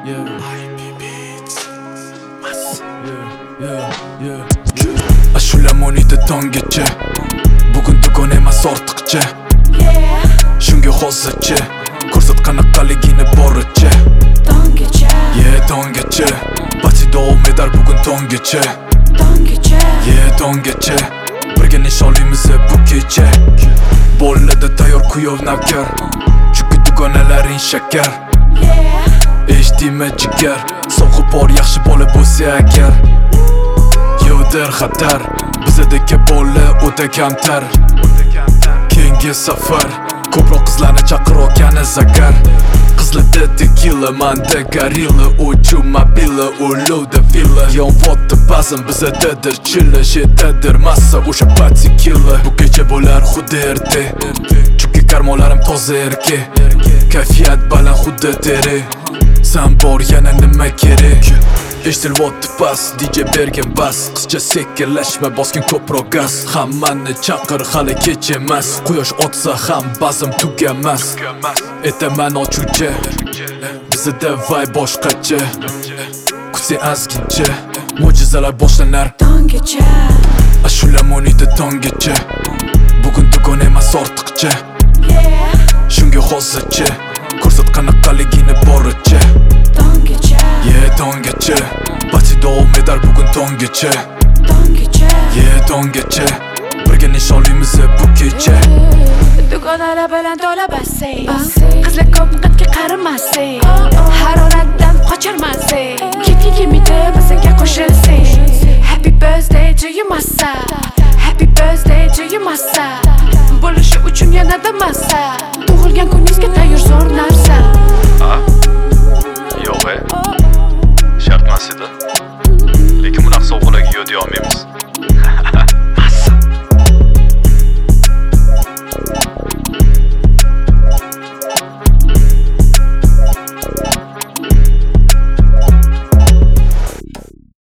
Ashulam 17 tonggacha, bugun tugon emas ortiqcha. Shunga hozircha ko'rsat qanaqaligini boricha. Tonggacha, tonggacha, parti davom etar bugun tonggacha. Tonggacha, birga nishonlaymiz bu kecha. Bo'ladi tayyor kuyov navkar, chunki dugonalaring shakar. Eshitdingmi jigar, sog'ib bor yaxshi bola bo'lsa agar. Yo'dir xatar, bizadagi bola o'ta kamtar. Keyingi safar ko'proq qizlarni chaqirayotgani zakar. Qizlarda tequila, manda gorilla, uchu mobila, ulovda villa. Yonvoqda ba'zan bizadadir chilla, shetadir massa o'sha party killer. Bu kecha bo'lar xuddi erta, chunki karmonlarim toza erki. Kayfiyat baland xuddi teri, san bor yana nima kerak? Eshitilyapti bas, DJ bergan bas. Qizcha sekinlashma, bosgin ko'proq gaz. Hammani chaqir, hali kech emas. Quyosh otsa ham bazm tugamas. Etaman ochuvchi, bizda vibe boshqacha. Kutsa azgincha, mo'jizalar boshlanar tonggacha. Ashulam 17 tonggacha, bugun tugon emas ortiqcha. Shunga hozircha ko'rsat qanaqaligini boricha. Tonggacha, parti davom etar bugun tonggacha. Tonggacha, birga nishonlaymiz bu kecha. Dugonalar bilan to'la basseyn, qizlar ko'p qatga qaramasing, haroratdan qocharmasing. Ketga kelmaydi bizga qo'shilsing. Happy birthday to you massa, happy birthday to you massa. Bo'lishi uchun yanada massa, tug'ilgan kuningizga tayyor zo'r narsa.